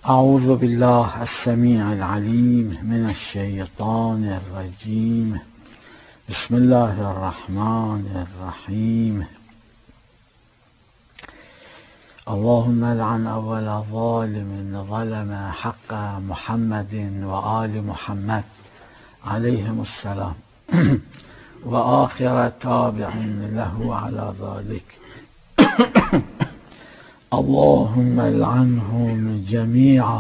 أعوذ بالله السميع العليم من الشيطان الرجيم. بسم الله الرحمن الرحيم. اللهم لعن أول ظالم ظلم حق محمد وآل محمد عليهم السلام وآخر تابع له على ذلك. اللهم لعنهم جميعا.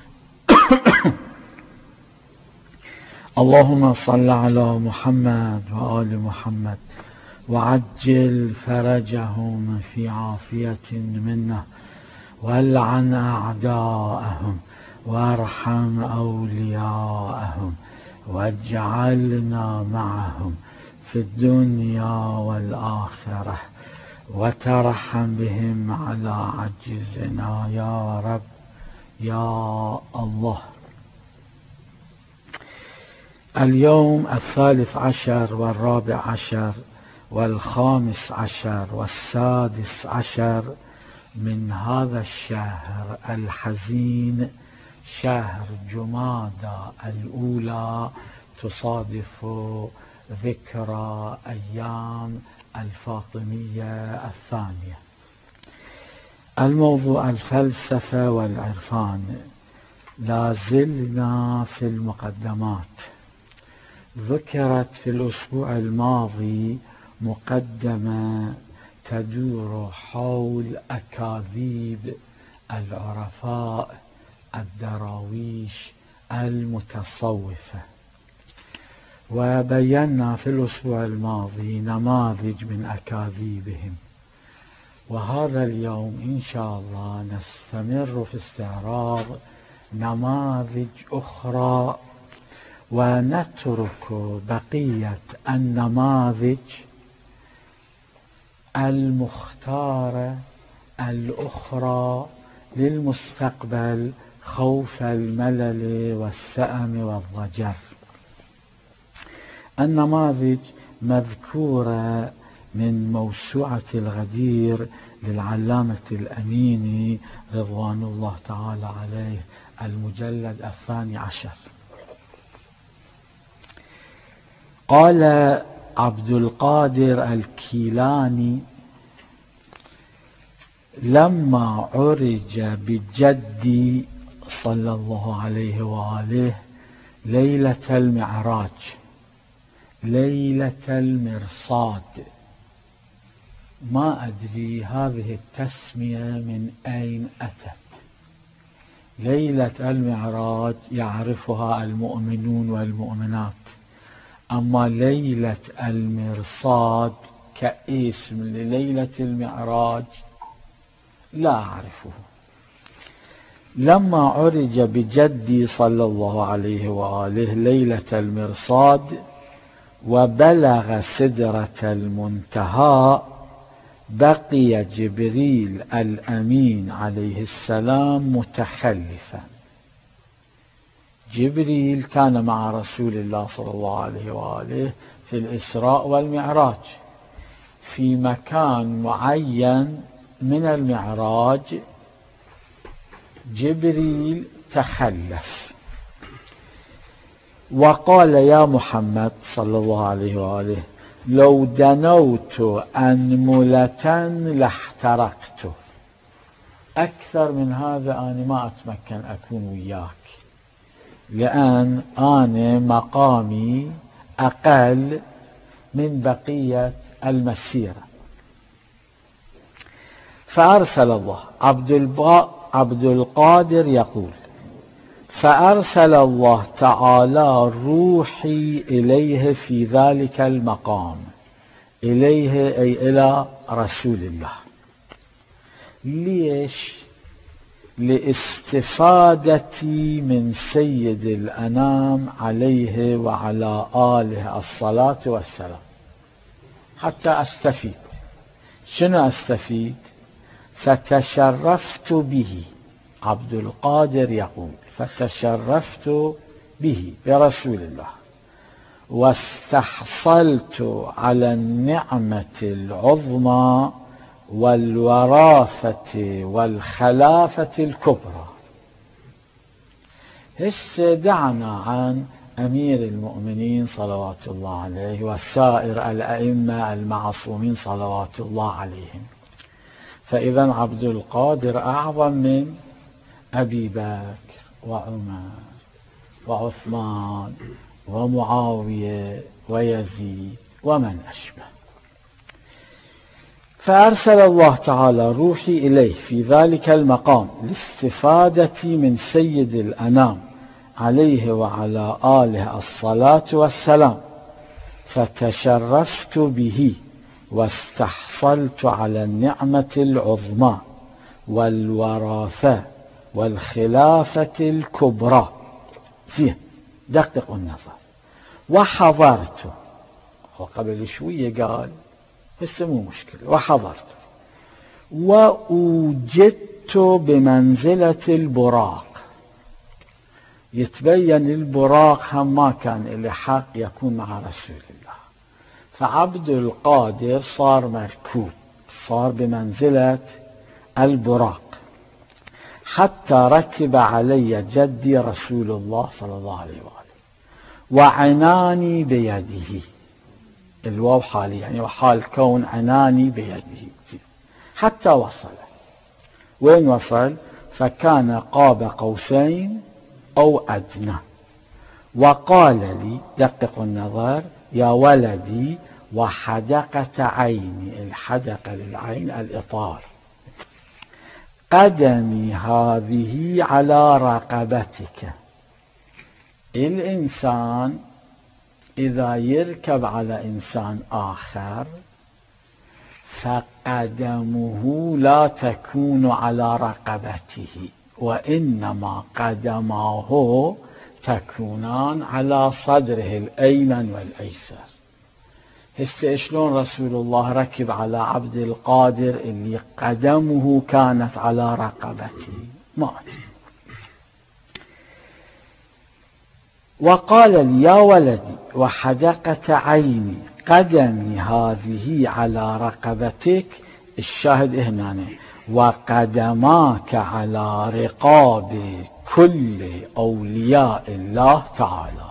اللهم صل على محمد وآل محمد وعجل فرجهم في عافية منا، والعن أعداءهم وارحم أولياءهم، واجعلنا معهم في الدنيا والآخرة، وترحم بهم على عجزنا يا رب يا الله. اليوم 13 و14 و15 و16 من هذا الشهر الحزين، شهر جمادى الأولى، تصادف ذكرى أيام الفاطمية الثانية. الموضوع الفلسفة والعرفان. لازلنا في المقدمات. ذكرت في الأسبوع الماضي مقدمة تدور حول أكاذيب العرفاء الدراويش المتصوفة، وبينا في الأسبوع الماضي نماذج من أكاذيبهم. وهذا اليوم إن شاء الله نستمر في استعراض نماذج أخرى، ونترك بقية النماذج المختارة الأخرى للمستقبل خوف الملل والسأم والضجر. النماذج مذكورة من موسوعة الغدير للعلامة الأميني رضوان الله تعالى عليه، المجلد 12. قال عبد القادر الكيلاني: لما عرج بجدي صلى الله عليه وآله ليلة المعراج، ليلة المرصاد. ما أدري هذه التسمية من أين أتت. ليلة المعراج يعرفها المؤمنون والمؤمنات، أما ليلة المرصاد كاسم لليلة المعراج لا أعرفه. لما عرج بجدي صلى الله عليه وآله ليلة المرصاد وبلغ سدرة المنتهى، بقي جبريل الأمين عليه السلام متخلفا. جبريل كان مع رسول الله صلى الله عليه وآله في الإسراء والمعراج. في مكان معين من المعراج جبريل تخلف وقال: يا محمد صلى الله عليه وآله، لو دنوت أنملة لاحترقت. أكثر من هذا أنا ما أتمكن أكون وياك، لأن أنا مقامي أقل من بقية المسيرة. فأرسل الله. عبد القادر يقول: فأرسل الله تعالى روحي إليه في ذلك المقام، إليه أي إلى رسول الله. ليش؟ لاستفادتي من سيد الأنام عليه وعلى آله الصلاة والسلام، حتى أستفيد. شنو أستفيد؟ فتشرفت به. عبد القادر يقول: فتشرفت به برسول الله، واستحصلت على النعمة العظمى والوراثة والخلافة الكبرى. هسه دعنا عن أمير المؤمنين صلوات الله عليه وسائر الأئمة المعصومين صلوات الله عليهم. فإذا عبد القادر أعظم من أبي بكر وعمر وعثمان ومعاوية ويزيد ومن أشبه. فأرسل الله تعالى روحي إليه في ذلك المقام لاستفادة من سيد الأنام عليه وعلى آله الصلاة والسلام، فتشرفت به واستحصلت على النعمة العظمى والوراثة والخلافة الكبرى. زين، دققوا النظر. وحضرت، وقبل شوية قال هسه مو مشكلة، وحضرت وأوجدت بمنزلة البراق. يتبين البراق هم ما كان له حق يكون مع رسول الله، فعبد القادر صار مركوب، صار بمنزلة البراق، حتى ركب علي جدي رسول الله صلى الله عليه وآله وعناني بيده. الواو حالي يعني وحال كون عناني بيده حتى وصل. وين وصل؟ فكان قاب قوسين أو أدنى. وقال لي، دققوا النظر، يا ولدي وحدقة عيني، الحدقة للعين الإطار، قدمي هذه على رقبتك. الإنسان إذا يركب على إنسان آخر فقدمه لا تكون على رقبته، وإنما قدماه تكونان على صدره الأيمن والأيسر. هسه شلون رسول الله ركب على عبد القادر اللي قدمه كانت على رقبته؟ ما أدري. وقال لي يا ولدي وحدقة عيني قدمي هذه على رقبتك. الشاهد هنا وقدماك على رقاب كل أولياء الله تعالى.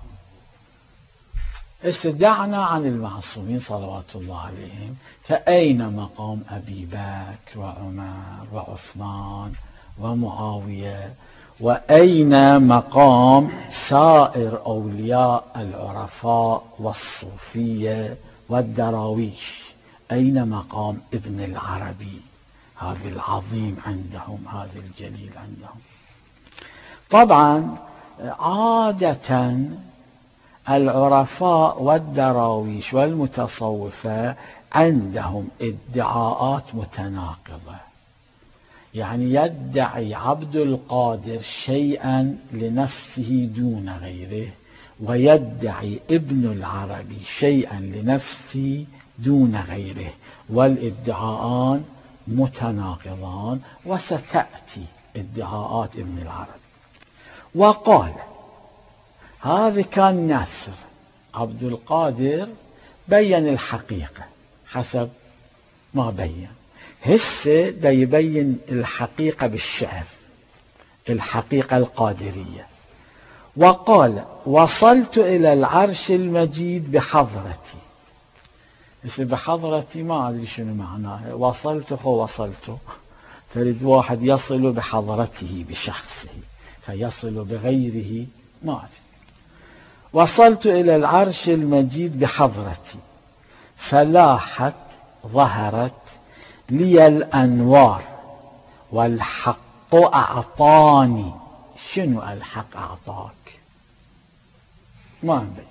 استدعنا عن المعصومين صلوات الله عليهم، فأين مقام أبي بكر وعمر وعثمان ومعاوية؟ وأين مقام سائر أولياء العرفاء والصوفية والدراويش؟ أين مقام ابن العربي هذا العظيم عندهم، هذا الجليل عندهم؟ طبعا عادة العرفاء والدراويش والمتصوفة عندهم ادعاءات متناقضة، يعني يدعي عبد القادر شيئا لنفسه دون غيره، ويدعي ابن العربي شيئا لنفسه دون غيره، والادعاءان متناقضان، وستأتي ادعاءات ابن العربي. وقال هذا كان نثر، عبد القادر بين الحقيقة حسب ما بين، هسه دا يبين الحقيقة بالشعر، الحقيقة القادرية. وقال وصلت إلى العرش المجيد بحضرتي. هسه بحضرتي ما أدري شنو معناه، وصلت تريد واحد يصل بحضرته بشخصه، فيصل بغيره ما أدري. وصلت إلى العرش المجيد بحضرتي فلاحت ظهرت لي الأنوار والحق أعطاني. شنو الحق أعطاك؟ ما نبين.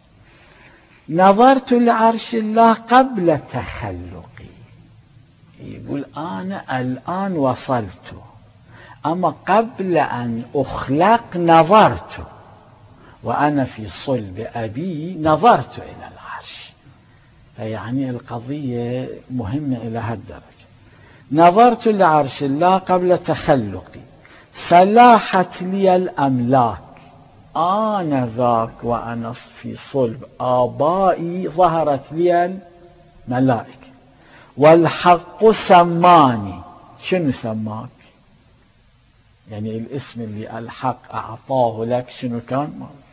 نظرت لعرش الله قبل تخلقي، يقول أنا الآن وصلت، أما قبل أن أخلق نظرت، وأنا في صلب أبي نظرت إلى العرش. فيعني القضية مهمة إلى هالدرجة. نظرت لعرش الله قبل تخلقي فلاحت لي الأملاك، آنذاك وأنا في صلب آبائي ظهرت لي الملائكة. والحق سماني. شنو سماك؟ يعني الاسم اللي الحق أعطاه لك شنو كان؟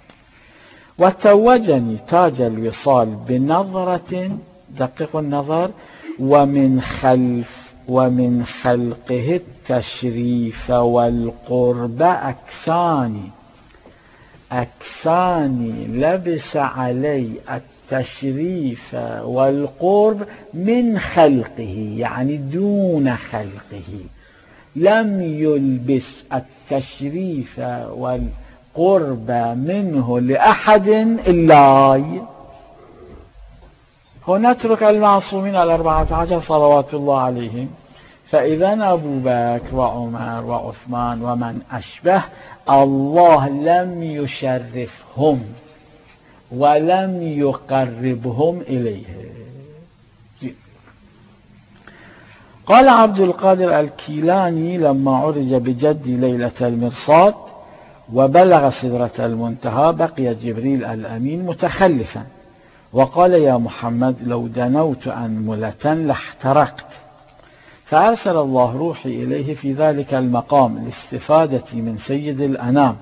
وتوجني تاج الوصال بنظرة، دققوا النظر، ومن خلقه التشريف والقرب أكساني لبس علي التشريف والقرب من خلقه، يعني دون خلقه، لم يلبس التشريف والقرب منه لأحد إلا. نترك المعصومين 14 صلوات الله عليهم. فإذا أبو بكر وعمر وعثمان ومن أشبه الله لم يشرفهم ولم يقربهم إليه. قال عبد القادر الكيلاني لما عرج بجدي ليلة المرصاد وبلغ سدرة المنتهى بقي جبريل الأمين متخلفا وقال: يا محمد لو دنوت أنملة لاحترقت. فأرسل الله روحي إليه في ذلك المقام لاستفادة من سيد الأنام،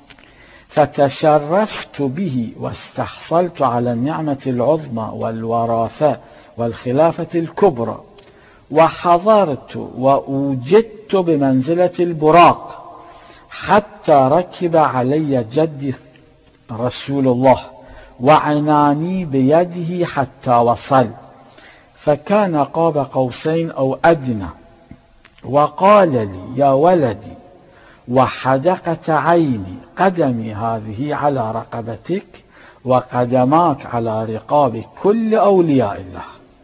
فتشرفت به واستحصلت على النعمة العظمى والوراثة والخلافة الكبرى، وحضرت وأوجدت بمنزلة البراق حتى ركب علي جدي رسول الله وعناني بيده حتى وصل، فكان قاب قوسين أو أدنى، وقال لي: يا ولدي، وحدقة عيني، قدمي هذه على رقبتك وقدماك على رقاب كل أولياء الله.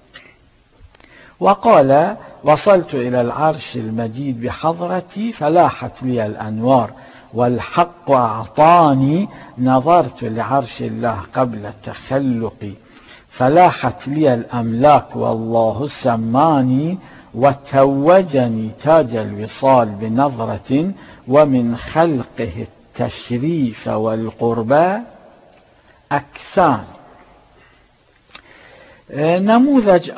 وقال: وصلت إلى العرش المجيد بحضرتي فلاحت لي الأنوار والحق أعطاني، نظرت لعرش الله قبل تخلقي فلاحت لي الأملاك والله سماني، وتوجني تاج الوصال بنظرة ومن خلقه التشريف والقربى أكسان. نموذج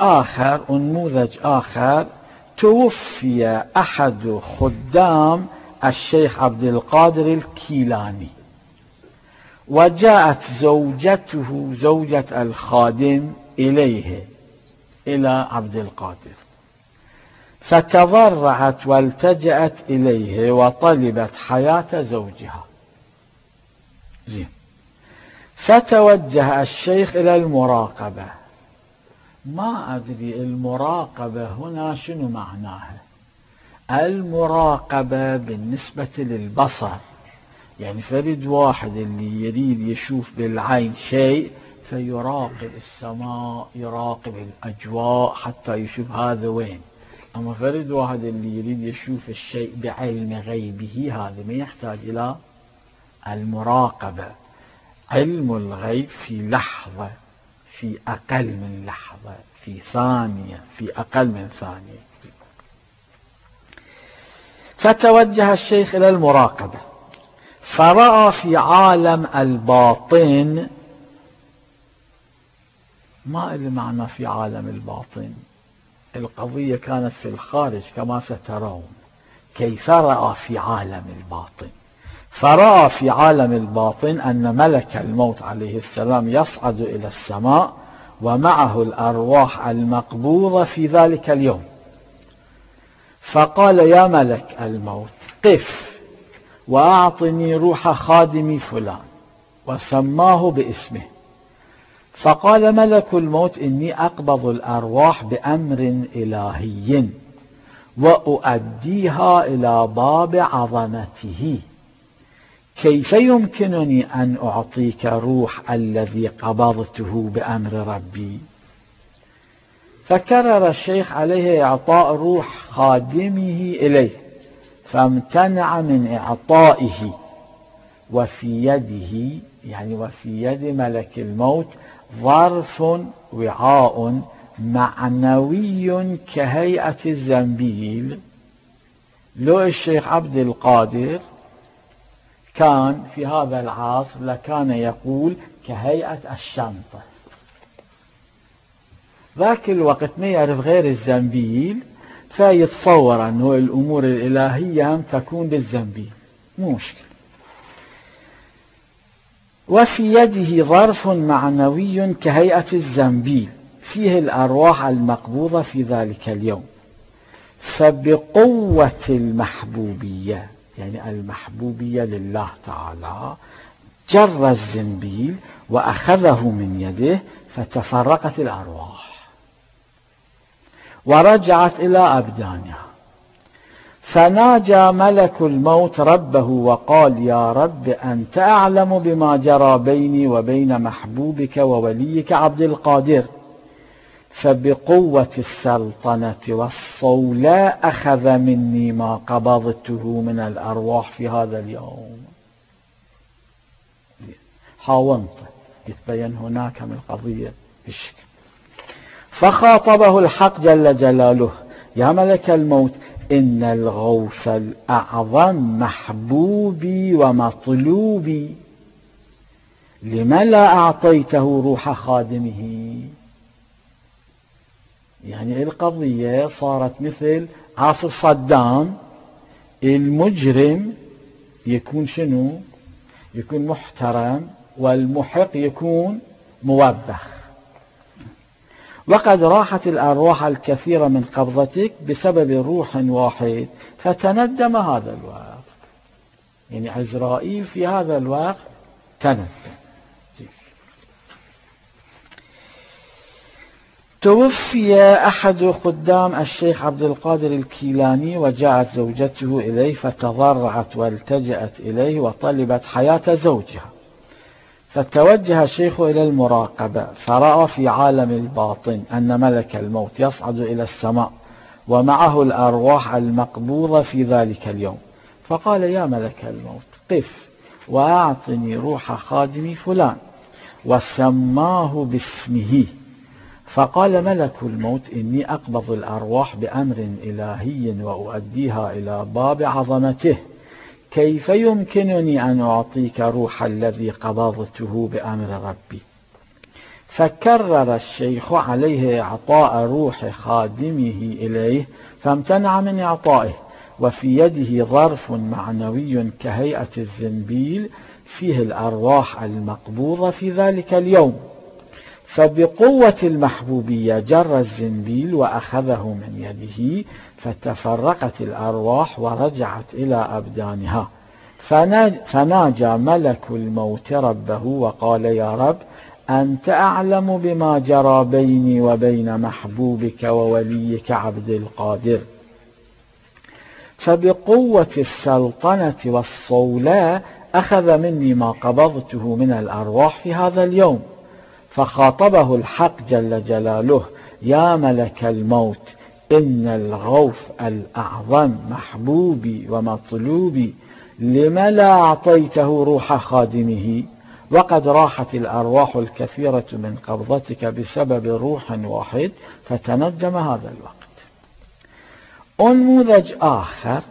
آخر توفي أحد خدام الشيخ عبد القادر الكيلاني، وجاءت زوجته زوجة الخادم إلى عبد القادر، فتضرعت والتجأت إليه وطلبت حياة زوجها. فتوجه الشيخ إلى المراقبة. ما أدري المراقبة هنا شنو معناها. المراقبة بالنسبة للبصر، يعني فرد واحد اللي يريد يشوف بالعين شيء فيراقب السماء، يراقب الأجواء حتى يشوف هذا وين. أما فرد واحد اللي يريد يشوف الشيء بعلم غيبه هذا ما يحتاج إلى المراقبة. علم الغيب في لحظة، في أقل من لحظة، في ثانية، في أقل من ثانية. فتوجه الشيخ إلى المراقبة فرأى في عالم الباطن. ما إلي معنى في عالم الباطن، القضية كانت في الخارج كما سترون. كيف رأى في عالم الباطن؟ فرأى في عالم الباطن أن ملك الموت عليه السلام يصعد إلى السماء ومعه الأرواح المقبوضة في ذلك اليوم. فقال: يا ملك الموت، قف وأعطني روح خادمي فلان، وسماه باسمه. فقال ملك الموت: إني أقبض الأرواح بأمر إلهي وأؤديها إلى باب عظمته، كيف يمكنني أن أعطيك روح الذي قبضته بأمر ربي؟ فكرر الشيخ عليه إعطاء روح خادمه إليه، فامتنع من إعطائه. وفي يده، يعني وفي يد ملك الموت، ظرف وعاء معنوي كهيئة الزنبيل. لو الشيخ عبد القادر كان في هذا العصر لكان يقول كهيئة الشنطة. ذاك الوقت ما يعرف غير الزنبيل، فيتصور أنه الأمور الإلهية هم تكون بالزنبيل، مو مشكلة. وفي يده ظرف معنوي كهيئة الزنبيل فيه الأرواح المقبوضة في ذلك اليوم، فبقوة المحبوبية، يعني المحبوبية لله تعالى، جر الزنبيل وأخذه من يده فتفرقت الأرواح ورجعت إلى أبدانها. فناجى ملك الموت ربه وقال: يا رب، أنت أعلم بما جرى بيني وبين محبوبك ووليك عبد القادر، فبقوة السلطنة والصولاء أخذ مني ما قبضته من الأرواح في هذا اليوم. حاولت يتبين هناك من القضية بشكل. فخاطبه الحق جل جلاله: يا ملك الموت، إن الغوث الأعظم محبوبي ومطلوبي، لم لا أعطيته روح خادمه؟ يعني القضية صارت مثل عصر صدام، المجرم يكون شنو؟ يكون محترم، والمحق يكون موبخ. وقد راحت الأرواح الكثيرة من قبضتك بسبب روح واحد فتندم هذا الوقت. يعني عزرائيل في هذا الوقت تندم. توفي أحد خدام الشيخ عبد القادر الكيلاني، وجاءت زوجته إليه فتضرعت والتجأت إليه وطلبت حياة زوجها، فتوجه الشيخ إلى المراقبة، فرأى في عالم الباطن أن ملك الموت يصعد إلى السماء ومعه الأرواح المقبوضة في ذلك اليوم، فقال: يا ملك الموت، قف وأعطني روح خادمي فلان، وسماه باسمه. فقال ملك الموت: إني أقبض الأرواح بأمر إلهي وأؤديها إلى باب عظمته، كيف يمكنني أن أعطيك روح الذي قبضته بأمر ربي؟ فكرر الشيخ عليه إعطاء روح خادمه إليه، فامتنع من إعطائه. وفي يده ظرف معنوي كهيئة الزنبيل فيه الأرواح المقبوضة في ذلك اليوم، فبقوة المحبوبية جر الزنبيل وأخذه من يده فتفرقت الأرواح ورجعت إلى أبدانها. فناجى ملك الموت ربه وقال: يا رب، أنت أعلم بما جرى بيني وبين محبوبك ووليك عبد القادر، فبقوة السلطنة والصولاء أخذ مني ما قبضته من الأرواح في هذا اليوم. فخاطبه الحق جل جلاله: يا ملك الموت، إن الغوث الأعظم محبوبي ومطلوبي، لم لا أعطيته روح خادمه؟ وقد راحت الأرواح الكثيرة من قبضتك بسبب روح واحد فتندم هذا الوقت. نموذج آخر،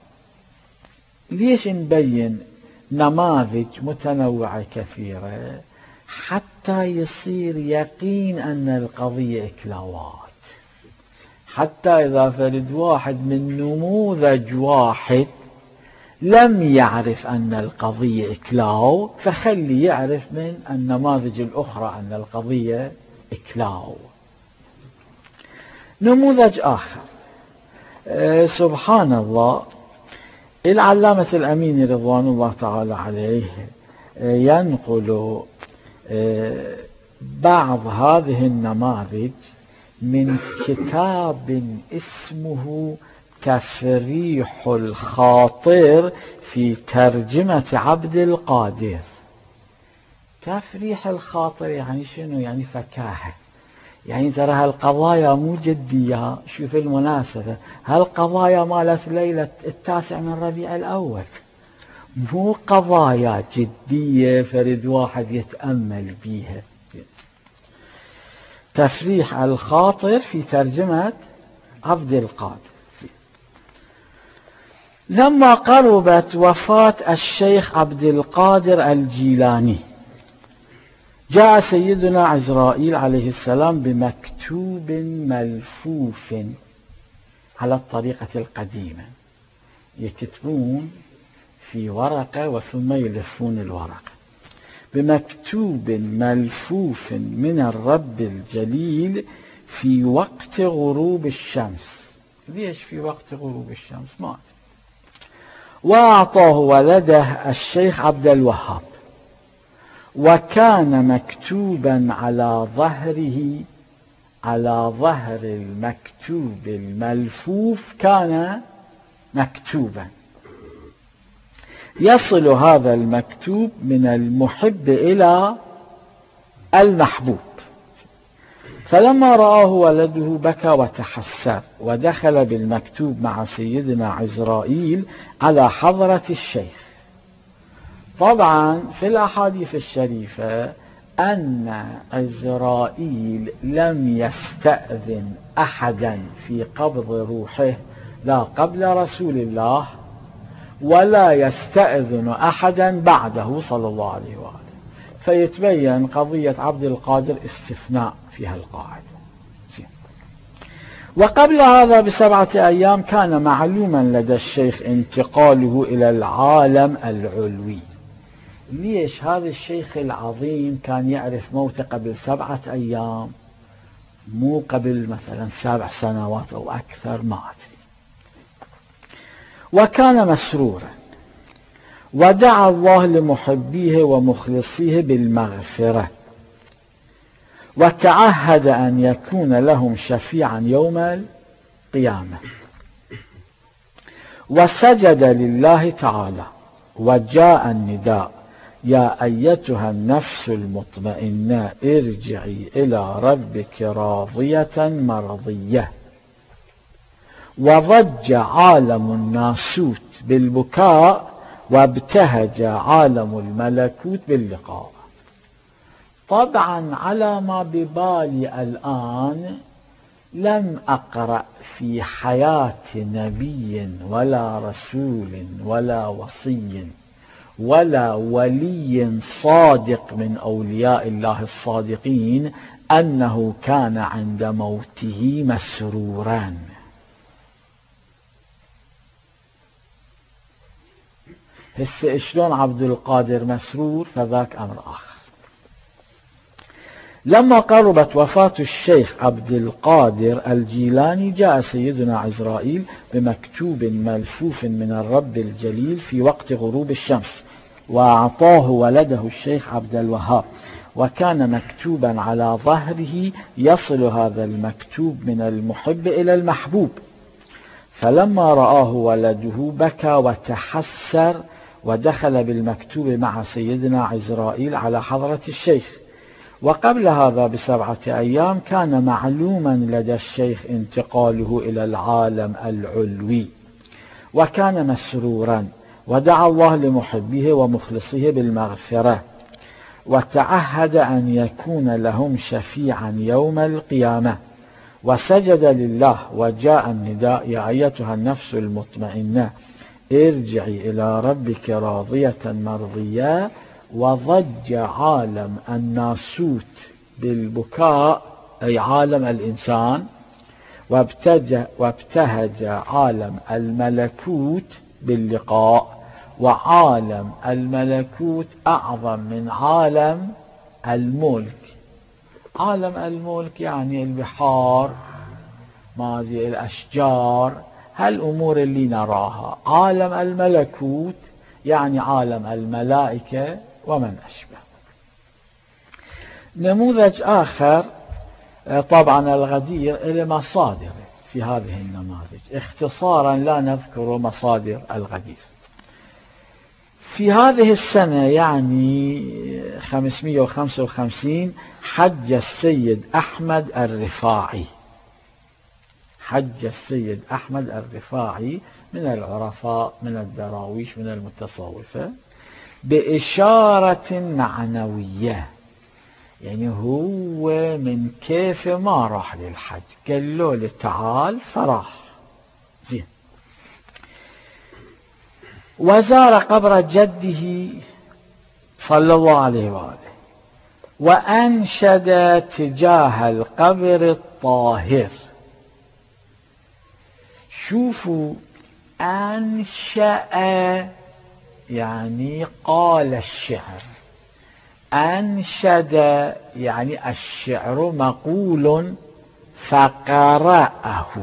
ليش نبين نماذج متنوعة كثيرة حتى يصير يقين أن القضية إكلاوات، حتى إذا فرد واحد من نموذج واحد لم يعرف أن القضية إكلاو، فخلي يعرف من النماذج الأخرى أن القضية إكلاو. نموذج آخر، سبحان الله، العلامة الأمين رضوان الله تعالى عليه ينقل بعض هذه النماذج من كتاب اسمه تفريح الخاطر في ترجمة عبد القادر. تفريح الخاطر يعني شنو؟ يعني فكاهة، يعني ترى هالقضايا مو جدية. شوف المناسبة، هالقضايا مالت ليلة 9 من ربيع الأول مو قضايا جدية فرد واحد يتأمل بيها. تفريح الخاطر في ترجمة عبد القادر. لما قربت وفاة الشيخ عبد القادر الجيلاني، جاء سيدنا عزرائيل عليه السلام بمكتوب ملفوف على الطريقة القديمة، يكتبون في ورقة وثم يلفون الورقة: بمكتوب ملفوف من الرب الجليل في وقت غروب الشمس. ليش في وقت غروب الشمس؟ ما أدري. وأعطاه ولده الشيخ عبد الوهاب، وكان مكتوبا على ظهره، على ظهر المكتوب الملفوف كان مكتوبا: يصل هذا المكتوب من المحب إلى المحبوب. فلما رآه ولده بكى وتحسر، ودخل بالمكتوب مع سيدنا عزرائيل على حضرة الشيخ. طبعا في الأحاديث الشريفة أن عزرائيل لم يستأذن أحدا في قبض روحه، لا قبل رسول الله ولا يستأذن أحدا بعده صلى الله عليه وآله. فيتبين قضية عبد القادر استثناء في هالقاعدة. وقبل هذا ب7 أيام كان معلوما لدى الشيخ انتقاله إلى العالم العلوي. ليش هذا الشيخ العظيم كان يعرف موته قبل 7 أيام مو قبل مثلا 7 سنوات أو أكثر؟ ما أدري. وكان مسرورا، ودعا الله لمحبيه ومخلصيه بالمغفرة، وتعهد أن يكون لهم شفيعا يوم القيامة. وسجد لله تعالى، وجاء النداء: يا أيتها النفس المطمئنة ارجعي إلى ربك راضية مرضية. وضج عالم الناسوت بالبكاء، وابتهج عالم الملكوت باللقاء. طبعا على ما ببالي الآن لم أقرأ في حياة نبي ولا رسول ولا وصي ولا ولي صادق من أولياء الله الصادقين أنه كان عند موته مسرورا. هسه شلون عبد القادر مسرور؟ فذاك أمر آخر. لما قربت وفاة الشيخ عبد القادر الجيلاني جاء سيدنا عزرائيل بمكتوب ملفوف من الرب الجليل في وقت غروب الشمس، وأعطاه ولده الشيخ عبد الوهاب، وكان مكتوبا على ظهره: يصل هذا المكتوب من المحب إلى المحبوب. فلما رآه ولده بكى وتحسر، ودخل بالمكتوب مع سيدنا عزرائيل على حضرة الشيخ. وقبل هذا ب7 أيام كان معلوما لدى الشيخ انتقاله إلى العالم العلوي، وكان مسرورا، ودعا الله لمحبيه ومخلصيه بالمغفرة، وتعهد أن يكون لهم شفيعا يوم القيامة. وسجد لله، وجاء النداء: يا أيتها النفس المطمئنة ارجعي إلى ربك راضية مرضية. وضج عالم الناسوت بالبكاء، أي عالم الإنسان، وابتهج عالم الملكوت باللقاء. وعالم الملكوت أعظم من عالم الملك. عالم الملك يعني البحار، ما هذه الأشجار، هالأمور اللي نراها. عالم الملكوت يعني عالم الملائكة ومن أشبه. نموذج آخر، طبعا الغدير إلى مصادر في هذه النماذج، اختصارا لا نذكر مصادر الغدير. في هذه السنة يعني 555 حج السيد أحمد الرفاعي. حج السيد أحمد الرفاعي من العرفاء، من الدراويش، من المتصوفة، بإشارة معنوية. يعني هو من كيف ما راح للحج، قال له تعال فراح. زين. وزار قبر جده صلى الله عليه وآله، وأنشد تجاه القبر الطاهر. شوفوا، أنشأ يعني قال الشعر، أنشد يعني الشعر مقول فقرأه.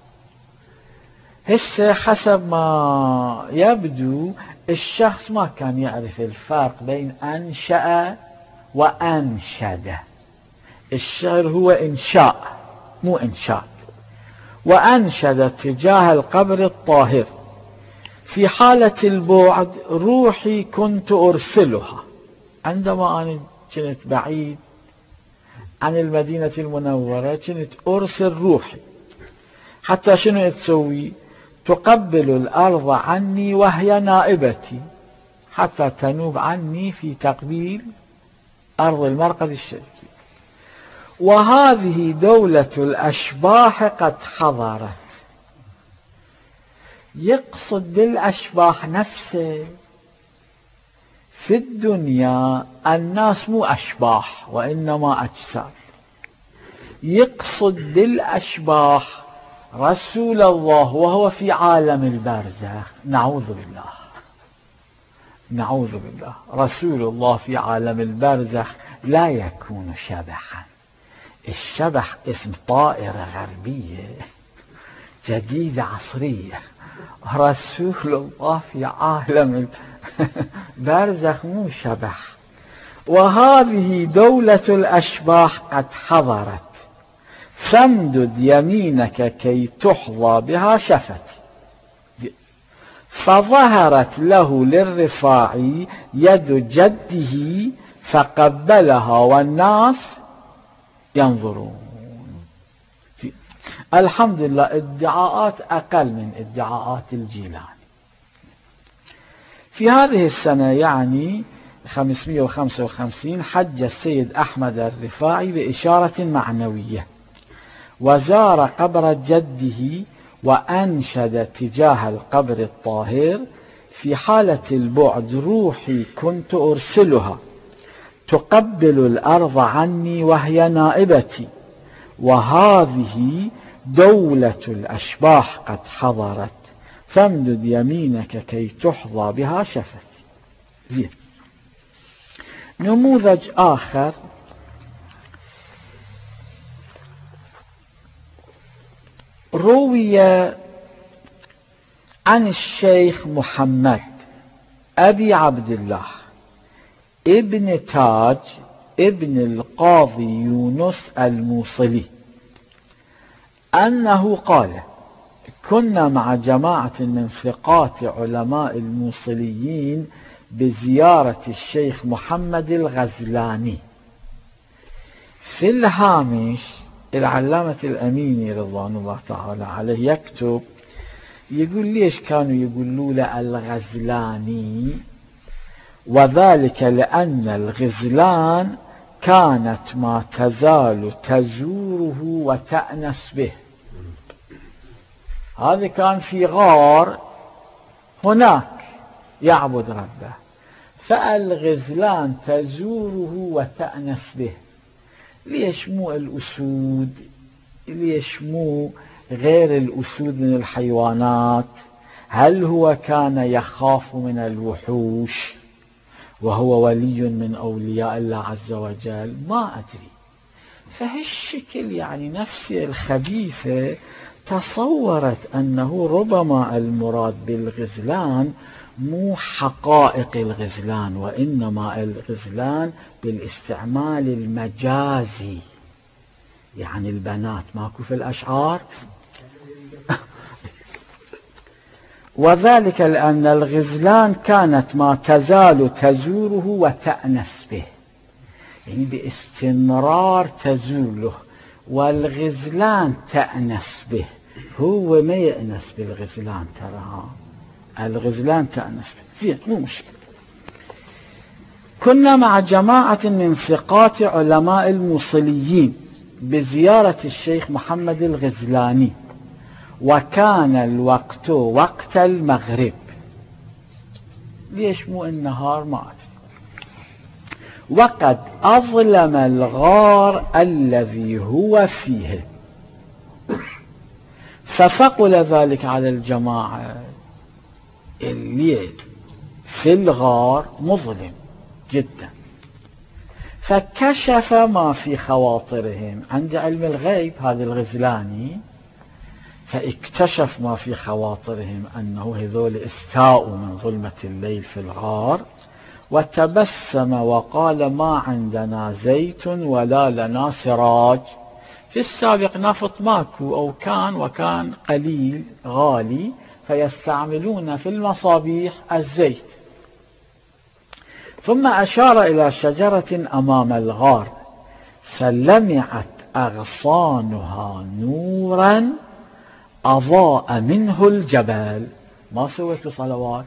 هسه حسب ما يبدو الشخص ما كان يعرف الفرق بين أنشأ وأنشد. الشعر هو إنشاء مو إنشاد. وأنشد تجاه القبر الطاهر في حالة البعد روحي كنت أرسلها. عندما أنا كنت بعيد عن المدينة المنورة كنت أرسل روحي حتى شنو تسوي؟ تقبل الأرض عني وهي نائبتي، حتى تنوب عني في تقبيل أرض المرقد الشريف. وهذه دولة الأشباح قد حضرت. يقصد بالأشباح نفسه. في الدنيا الناس مو أشباح وإنما أجساد. يقصد بالأشباح رسول الله وهو في عالم البرزخ. نعوذ بالله، نعوذ بالله. رسول الله في عالم البرزخ لا يكون شبحا. الشبح اسم طائرة غربية جديدة عصرية. رسول الله في عالم البرزخ مو شبح. وهذه دولة الأشباح قد حضرت، فامدد يمينك كي تحظى بها شفتي. فظهرت له للرفاعي يد جده فقبلها والناس ينظرون. الحمد لله ادعاءات أقل من ادعاءات الجيلاني. في هذه السنة يعني 555 حج السيد أحمد الرفاعي بإشارة معنوية وزار قبر جده وأنشد تجاه القبر الطاهر في حالة البعد روحي كنت أرسلها تقبل الأرض عني وهي نائبتي. وهذه دولة الأشباح قد حضرت، فامدد يمينك كي تحظى بها شفتي. زين. نموذج آخر روي عن الشيخ محمد أبي عبد الله ابن تاج ابن القاضي يونس الموصلي أنه قال: كنا مع جماعة من ثقات علماء الموصليين بزيارة الشيخ محمد الغزلاني. في الهامش العلامة الأميني رضوان الله تعالى عليه يكتب يقول ليش كانوا يقولوا له الغزلاني؟ وذلك لأن الغزلان كانت ما تزال تزوره وتأنس به. هذا كان في غار هناك يعبد ربه، فالغزلان تزوره وتأنس به. ليش مو الأسود؟ ليش مو غير الأسود من الحيوانات؟ هل هو كان يخاف من الوحوش وهو ولي من أولياء الله عز وجل؟ ما أدري. فهالشكل يعني نفسي الخبيثة تصورت أنه ربما المراد بالغزلان مو حقائق الغزلان، وإنما الغزلان بالاستعمال المجازي، يعني البنات ماكو في الأشعار. وذلك لأن الغزلان كانت ما تزال تزوره وتأنس به، يعني باستمرار تزوله، والغزلان تأنس به. هو ما يأنس بالغزلان، ترى الغزلان تأنس به. زين، مو مشكلة. كنا مع جماعة من ثقات علماء الموصليين بزيارة الشيخ محمد الغزلاني، وكان الوقت وقت المغرب. ليش مو النهار؟ ما أدري. وقد أظلم الغار الذي هو فيه، فثقل ذلك على الجماعة. الليل في الغار مظلم جدا، فكشف ما في خواطرهم. عند علم الغيب هذا الغزلاني، فاكتشف ما في خواطرهم أنه هذول استاءوا من ظلمة الليل في الغار، وتبسم وقال: ما عندنا زيت ولا لنا سراج. في السابق نفط ماكو أو كان، وكان قليل غالي، فيستعملون في المصابيح الزيت. ثم أشار إلى شجرة أمام الغار فلمعت أغصانها نورا أضاء منه الجبل. ما سويت صلوات؟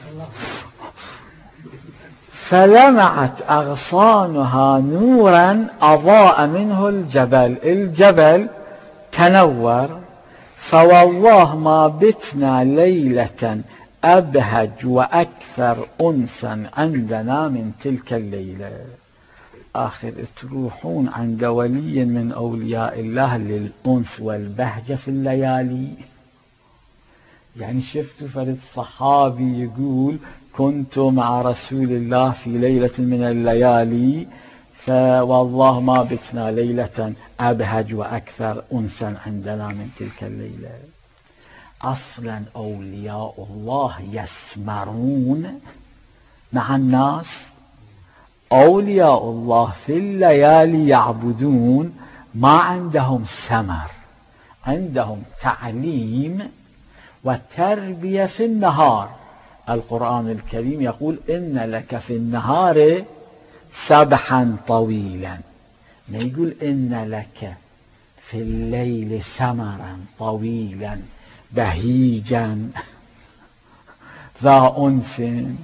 فلمعت أغصانها نورا أضاء منه الجبل. الجبل تنور. فوالله ما بتنا ليلة أبهج وأكثر أنسا عندنا من تلك الليلة. آخر تروحون عند ولي من أولياء الله للأنس والبهجة في الليالي. يعني شفتوا فرد صحابي يقول: كنت مع رسول الله في ليلة من الليالي، فوالله ما بتنا ليلة أبهج وأكثر أنسا عندنا من تلك الليلة. أصلا أولياء الله يسمرون مع الناس. أولياء الله في الليالي يعبدون، ما عندهم سمر، عندهم تعليم وتربية في النهار. القرآن الكريم يقول: إن لك في النهار سبحا طويلا، ما يقول إن لك في الليل سمرا طويلا بهيجا ذا أنس.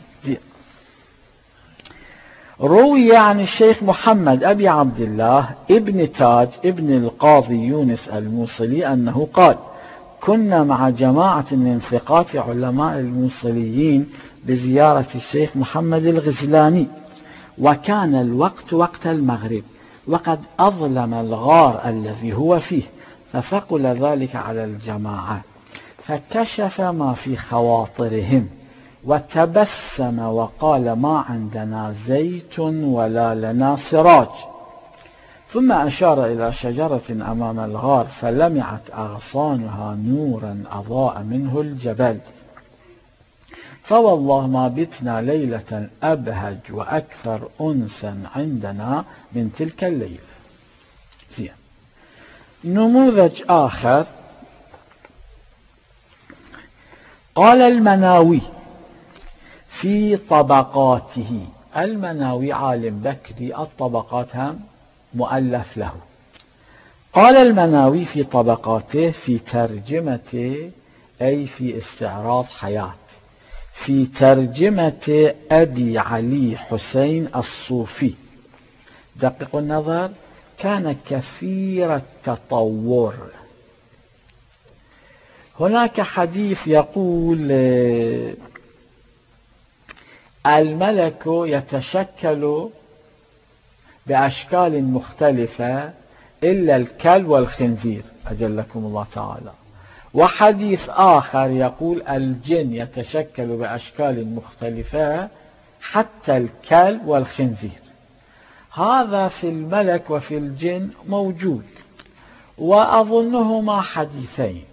روي عن الشيخ محمد أبي عبد الله ابن تاج ابن القاضي يونس الموصلي أنه قال: كنا مع جماعة من ثقات علماء الموصليين بزيارة الشيخ محمد الغزلاني، وكان الوقت وقت المغرب، وقد أظلم الغار الذي هو فيه، فثقل ذلك على الجماعة، فكشف ما في خواطرهم، وتبسم وقال: ما عندنا زيت ولا لنا سراج. ثم أشار إلى شجرة أمام الغار فلمعت أغصانها نورا أضاء منه الجبل. فوالله ما بتنا ليلة أبهج وأكثر أنسا عندنا من تلك الليلة. زين. نموذج آخر، قال المناوي في طبقاته. المناوي عالم بكري، الطبقات هم مؤلف له. قال المناوي في طبقاته في ترجمته، أي في استعراض حياة، في ترجمة أبي علي حسين الصوفي. دققوا النظر: كان كثير التطور. هناك حديث يقول: الملك يتشكل بأشكال مختلفة إلا الكلب والخنزير أجلكم الله تعالى. وحديث آخر يقول: الجن يتشكل بأشكال مختلفة حتى الكلب والخنزير. هذا في الملك وفي الجن موجود، وأظنهما حديثين.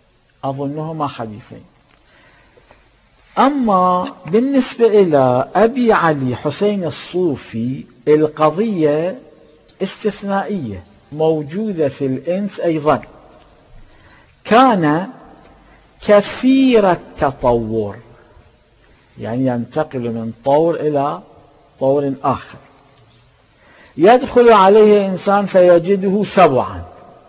أما بالنسبة إلى أبي علي حسين الصوفي القضية استثنائية، موجودة في الإنس أيضا. كان كثير التطور، يعني ينتقل من طور إلى طور آخر. يدخل عليه إنسان فيجده سبعا.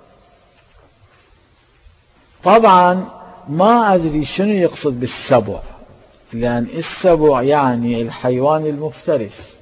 طبعا ما أدري شنو يقصد بالسبع، لأن السبع يعني الحيوان المفترس،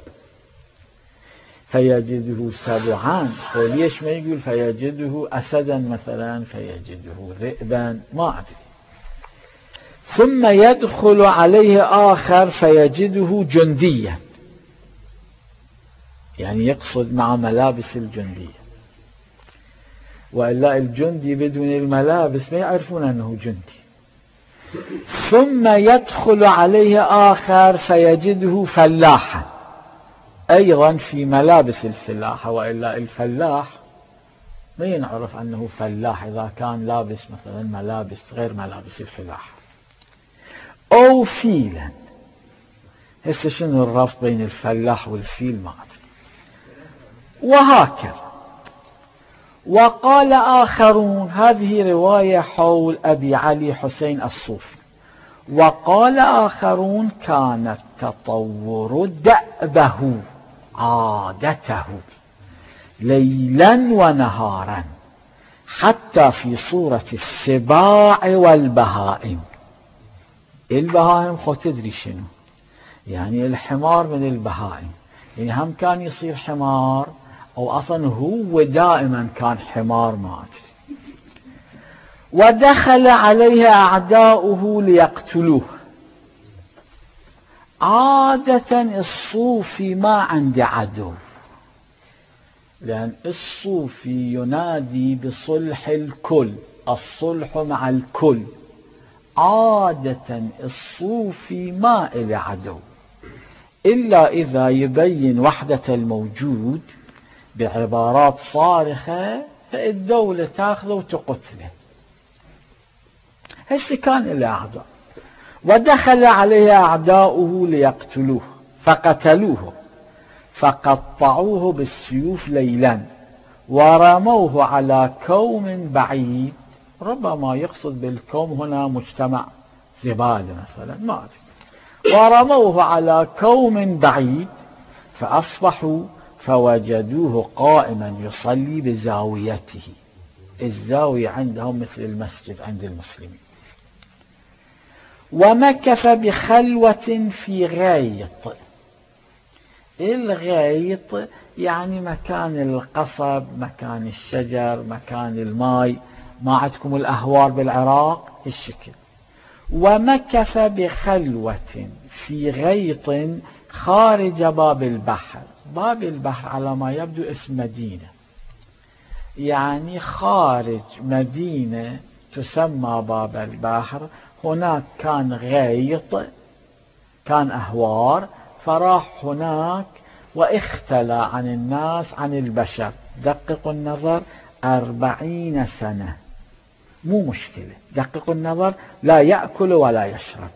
فيجده سبعان. وليش ما يقول فيجده أسدا مثلا، فيجده ذئبا، ما أدري. ثم يدخل عليه آخر فيجده جنديا، يعني يقصد مع ملابس الجندية. وإلا الجندي بدون الملابس ما يعرفون أنه جندي. ثم يدخل عليه آخر فيجده فلاحا أيضا في ملابس الفلاحة، وإلا الفلاح ما ينعرف أنه فلاح إذا كان لابس مثلا ملابس غير ملابس الفلاح. أو فيلا. هسه شنو الربط بين الفلاح والفيل ما أدري. وهكذا. وقال آخرون، هذه رواية حول أبي علي حسين الصوفي، وقال آخرون كان التطور دأبه عادته ليلا ونهارا حتى في صورة السباع والبهائم. البهائم خو تدري شنو يعني؟ الحمار من البهائم، يعني هم كان يصير حمار أو أصلا هو دائما كان حمار ما أدري. ودخل عليه أعداؤه ليقتلوه. عادة الصوفي ما عنده عدو، لأن الصوفي ينادي بصلح الكل، الصلح مع الكل. عادة الصوفي ما إلى عدو إلا إذا يبين وحدة الموجود بعبارات صارخة فالدولة تأخذه وتقتله. هسه كان إلى أعداء. ودخل عليه أعداؤه ليقتلوه فقتلوه فقطعوه بالسيوف ليلا ورموه على كوم بعيد. ربما يقصد بالكوم هنا مجتمع زبالة مثلا ما أدري. ورموه على كوم بعيد فأصبحوا فوجدوه قائما يصلي بزاويته. الزاوية عندهم مثل المسجد عند المسلمين. ومكث بخلوة في غيط. الغيط يعني مكان القصب، مكان الشجر، مكان الماء. ما عندكم الأهوار بالعراق الشكل. ومكث بخلوة في غيط خارج باب البحر. باب البحر على ما يبدو اسم مدينة، يعني خارج مدينة تسمى باب البحر. هناك كان غيط، كان أهوار، فراح هناك واختلى عن الناس عن البشر. دققوا النظر، 40 سنة مو مشكلة. دققوا النظر، لا يأكل ولا يشرب.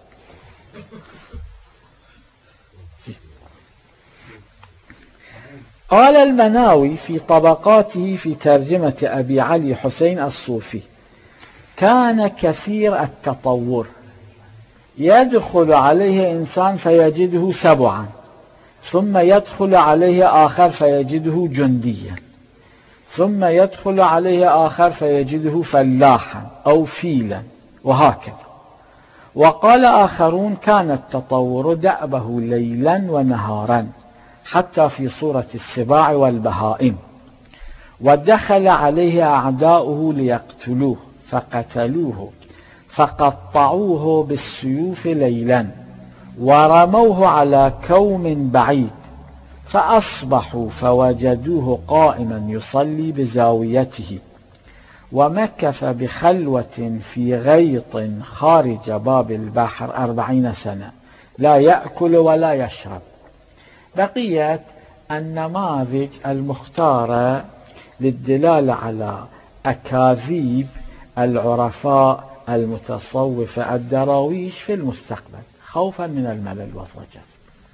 قال المناوي في طبقاته في ترجمة أبي علي حسين الصوفي: كان كثير التطور، يدخل عليه إنسان فيجده سبعا، ثم يدخل عليه آخر فيجده جنديا، ثم يدخل عليه آخر فيجده فلاحا أو فيلا، وهكذا. وقال آخرون كان التطور دأبه ليلا ونهارا حتى في صورة السباع والبهائم. ودخل عليه أعداؤه ليقتلوه فقتلوه فقطعوه بالسيوف ليلا ورموه على كوم بعيد فأصبحوا فوجدوه قائما يصلي بزاويته. ومكث بخلوة في غيط خارج باب البحر 40 سنة لا يأكل ولا يشرب. بقيت النماذج المختارة للدلالة على أكاذيب العرفاء المتصوفة الدراويش في المستقبل خوفا من الملل والضجر.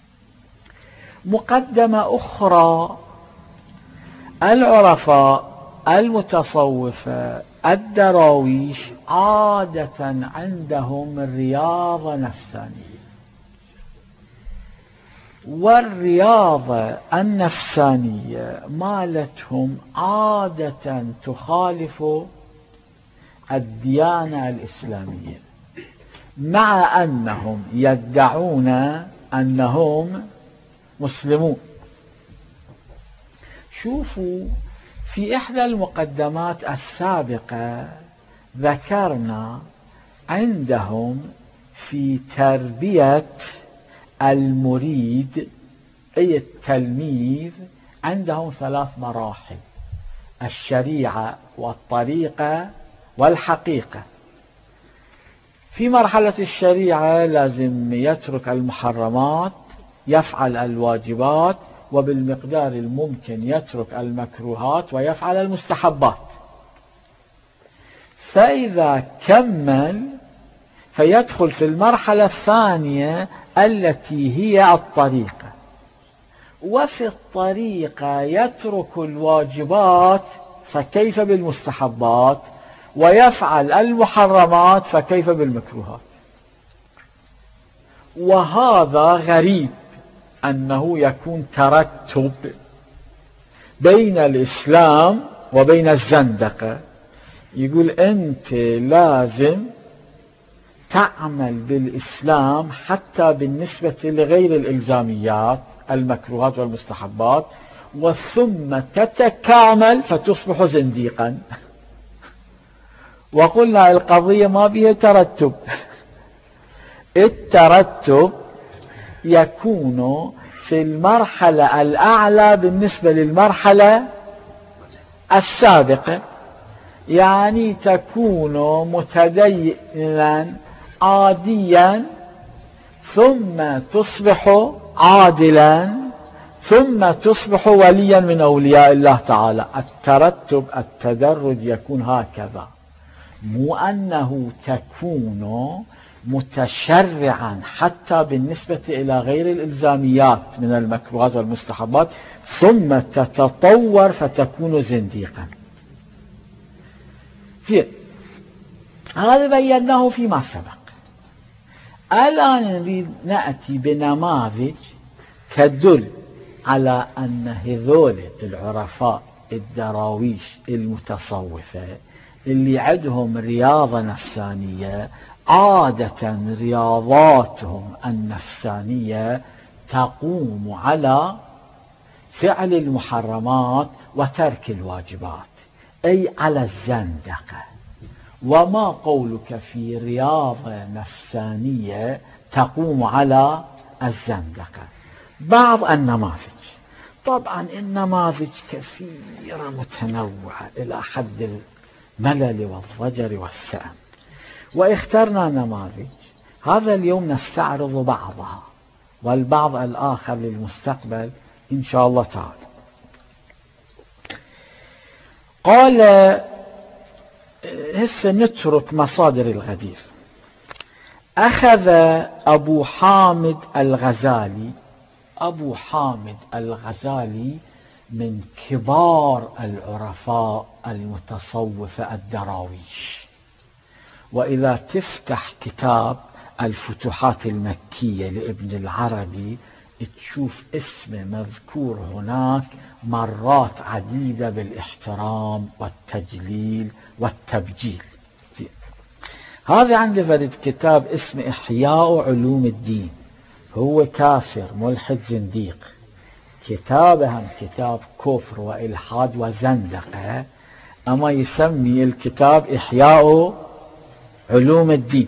مقدمة أخرى: العرفاء المتصوفة الدراويش عادة عندهم رياضة نفسانية، والرياضة النفسانية مالتهم عادة تخالف الديانة الإسلامية، مع أنهم يدعون أنهم مسلمون. شوفوا في إحدى المقدمات السابقة ذكرنا عندهم في تربية المريد أي التلميذ عندهم 3 مراحل. الشريعة والطريقة والحقيقة. في مرحلة الشريعة لازم يترك المحرمات، يفعل الواجبات، وبالمقدار الممكن يترك المكروهات ويفعل المستحبات. فإذا كمل فيدخل في المرحلة الثانية التي هي الطريقة، وفي الطريقة يترك الواجبات فكيف بالمستحبات، ويفعل المحرمات فكيف بالمكروهات. وهذا غريب أنه يكون ترتب بين الإسلام وبين الزندقة. يقول أنت لازم تعمل بالإسلام حتى بالنسبة لغير الإلزاميات المكروهات والمستحبات، وثم تتكامل فتصبح زنديقا. وقلنا القضية ما بها ترتب. الترتب يكون في المرحلة الأعلى بالنسبة للمرحلة السابقة، يعني تكون متدينا عاديا ثم تصبح عادلا ثم تصبح وليا من أولياء الله تعالى. الترتب التدرج يكون هكذا، مو أنه تكون متشرعا حتى بالنسبة إلى غير الإلزاميات من المكروهات والمستحبات ثم تتطور فتكون زنديقا. هذا بيناه فيما سبق. الآن نريد نأتي بنماذج تدل على أن هذول العرفاء الدراويش المتصوفة اللي عندهم رياضة نفسانية، عادة رياضاتهم النفسانية تقوم على فعل المحرمات وترك الواجبات، أي على الزندقة. وما قولك في رياضة نفسانية تقوم على الزندقة؟ بعض النماذج، طبعا النماذج كثيرة متنوعة إلى حد الملل والضجر والسأم، واخترنا نماذج هذا اليوم نستعرض بعضها والبعض الآخر للمستقبل إن شاء الله تعالى. قال هسه نترك مصادر الغدير. أخذ أبو حامد الغزالي، أبو حامد الغزالي من كبار العرفاء المتصوفة الدراويش، وإذا تفتح كتاب الفتوحات المكية لابن العربي تشوف اسمه مذكور هناك مرات عديدة بالاحترام والتجليل والتبجيل. هذا عندي فرد كتاب اسمه إحياء علوم الدين، هو كافر ملحد زنديق، كتابهم كتاب كفر وإلحاد وزندقة، أما يسمي الكتاب إحياء علوم الدين.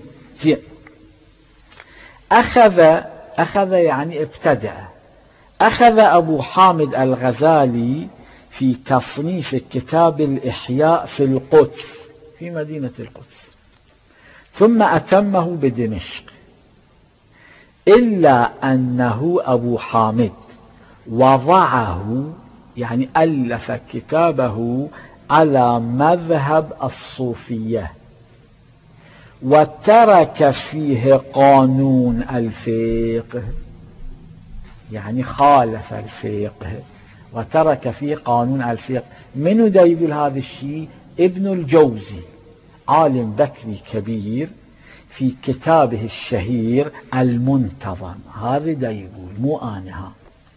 أخذ يعني ابتدأ. أخذ أبو حامد الغزالي في تصنيف كتاب الإحياء في القدس، في مدينة القدس، ثم أتمه بدمشق، إلا أنه أبو حامد وضعه يعني ألف كتابه على مذهب الصوفية، وترك فيه قانون الفقه، يعني خالف الفقه وترك فيه قانون الفقه. منو دا يقول هذا الشيء؟ ابن الجوزي، عالم بكري كبير، في كتابه الشهير المنتظم، هذا دا يقول مو أنا.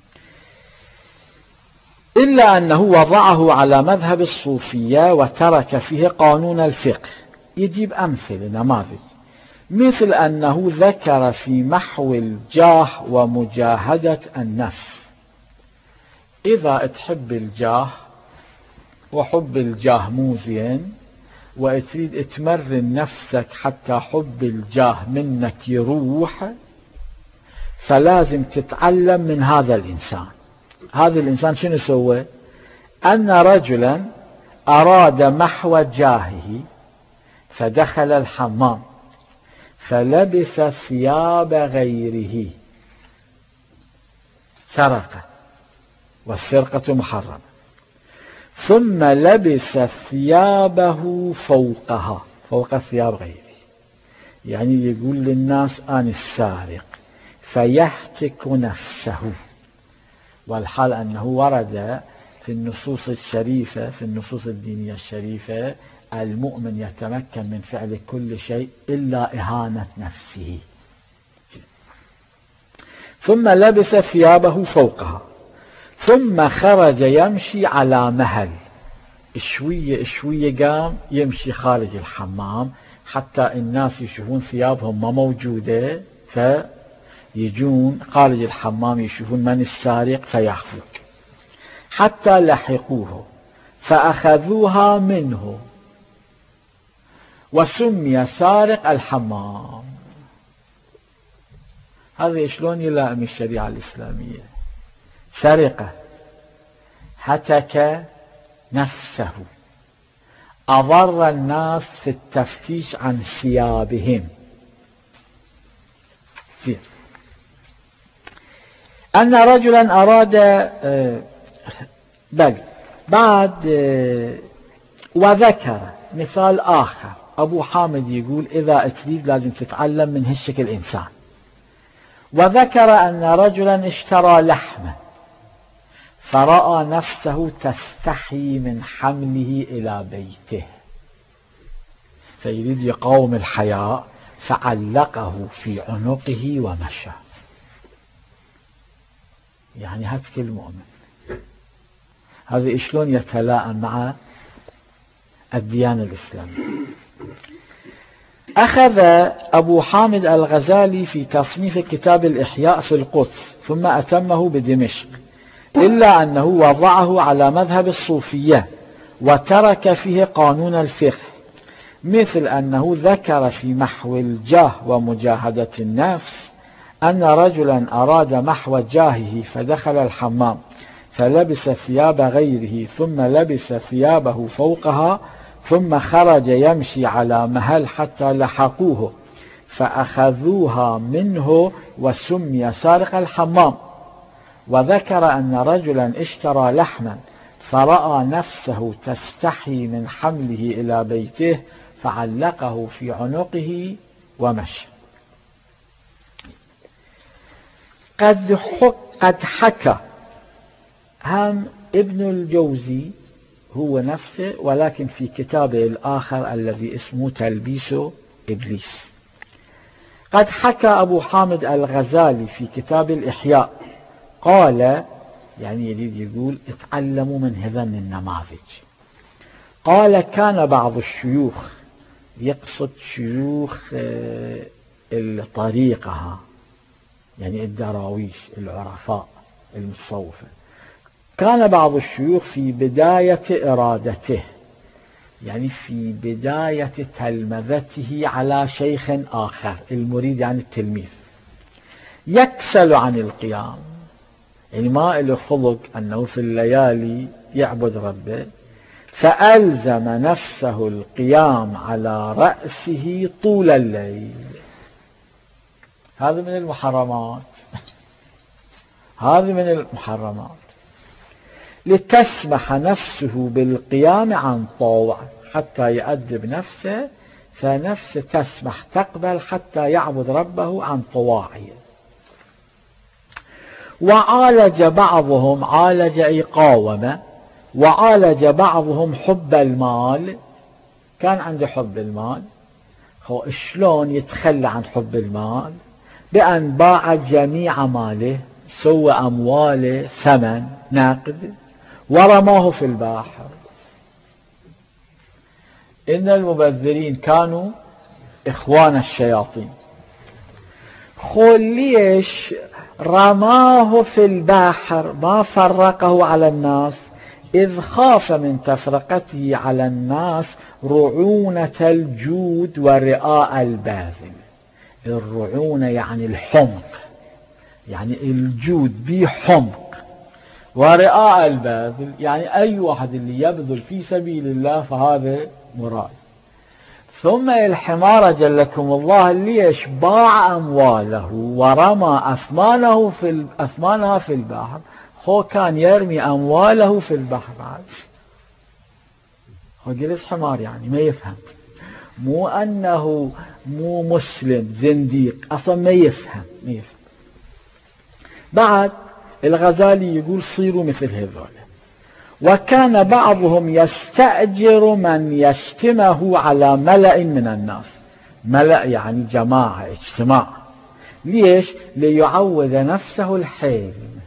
إلا أنه وضعه على مذهب الصوفية وترك فيه قانون الفقه. يجيب أمثلة نماذج، مثل أنه ذكر في محو الجاه ومجاهدة النفس. إذا تحب الجاه وحب الجاه مو زين وتريد تمرن نفسك حتى حب الجاه منك يروح، فلازم تتعلم من هذا الإنسان. هذا الإنسان شنو سوى؟ أن رجلا أراد محو جاهه فدخل الحمام فلبس ثياب غيره، سرق والسرقة محرمة، ثم لبس ثيابه فوقها، فوق ثياب غيره، يعني يقول للناس أنا السارق فيحتك نفسه، والحال أنه ورد في النصوص الشريفة، في النصوص الدينية الشريفة، المؤمن يتمكن من فعل كل شيء إلا إهانة نفسه. ثم لبس ثيابه فوقها ثم خرج يمشي على مهل، شوية شوية قام يمشي خارج الحمام حتى الناس يشوفون ثيابهم ما موجودة، فيجون خارج الحمام يشوفون من السارق فيخفوا، حتى لحقوه فأخذوها منه وسمي سارق الحمام. هذا شلون يلائم الشريعة الإسلامية؟ سرقة، هتك نفسه، أضر الناس في التفتيش عن ثيابهم. أن رجلا أراد بعد وذكر مثال آخر، أبو حامد يقول إذا تريد لازم تتعلم من هالشكل إنسان. وذكر أن رجلا اشترى لحمة فرأى نفسه تستحي من حمله إلى بيته، فيريد يقاوم الحياء فعلقه في عنقه ومشى. يعني هتك المؤمن هذا شلون يتلائم مع الديانة الإسلامية. أخذ أبو حامد الغزالي في تصنيف كتاب الإحياء في القدس ثم أتمه بدمشق، إلا أنه وضعه على مذهب الصوفية وترك فيه قانون الفقه، مثل أنه ذكر في محو الجاه ومجاهدة النفس أن رجلا أراد محو جاهه فدخل الحمام فلبس ثياب غيره ثم لبس ثيابه فوقها ثم خرج يمشي على مهل حتى لحقوه فأخذوها منه وسمي سارق الحمام. وذكر أن رجلا اشترى لحما فرأى نفسه تستحي من حمله إلى بيته فعلقه في عنقه ومشى. قد حكى هم ابن الجوزي هو نفسه، ولكن في كتابه الآخر الذي اسمه تلبيس إبليس، قد حكى أبو حامد الغزالي في كتاب الإحياء قال، يعني يريد يقول اتعلموا من هذا النماذج. قال كان بعض الشيوخ، يقصد شيوخ الطريقة، يعني الدراويش العرفاء المتصوفة، كان بعض الشيوخ في بداية إرادته، يعني في بداية تلمذته على شيخ آخر، المريد يعني التلميذ، يكسل عن القيام، يعني ما له خلق أنه في الليالي يعبد ربه، فألزم نفسه القيام على رأسه طول الليل. هذا من المحرمات، هذه من المحرمات، لتسمح نفسه بالقيام عن طوع حتى يؤدب نفسه، فنفسه تسمح تقبل حتى يعبد ربه عن طواعه. وعالج بعضهم، عالج أي قاوم، وعالج بعضهم حب المال، كان عنده حب المال، شلون يتخلى عن حب المال؟ بأن باع جميع ماله، سوى أمواله ثمن ناقد ورماه في البحر. إن المبذرين كانوا إخوان الشياطين. ليش رماه في البحر ما فرقه على الناس؟ إذ خاف من تفرقته على الناس رعونة الجود ورئاء الباذل. الرعونة يعني الحمق، يعني الجود به حمق، ورئاء البذل، يعني أي واحد اللي يبذل في سبيل الله فهذا مراد. ثم الحمار جلكم الله ليش باع أمواله ورمى أثمانها في البحر. هو كان يرمي أمواله في البحر، هو جلس حمار يعني ما يفهم، مو أنه مو مسلم زنديق، أصلا ما يفهم. بعد الغزالي يقول صيروا مثل هذول. وكان بعضهم يستأجر من يشتمه على ملأ من الناس. ملأ يعني جماعة، اجتماع. ليش؟ ليعود نفسه الحلم.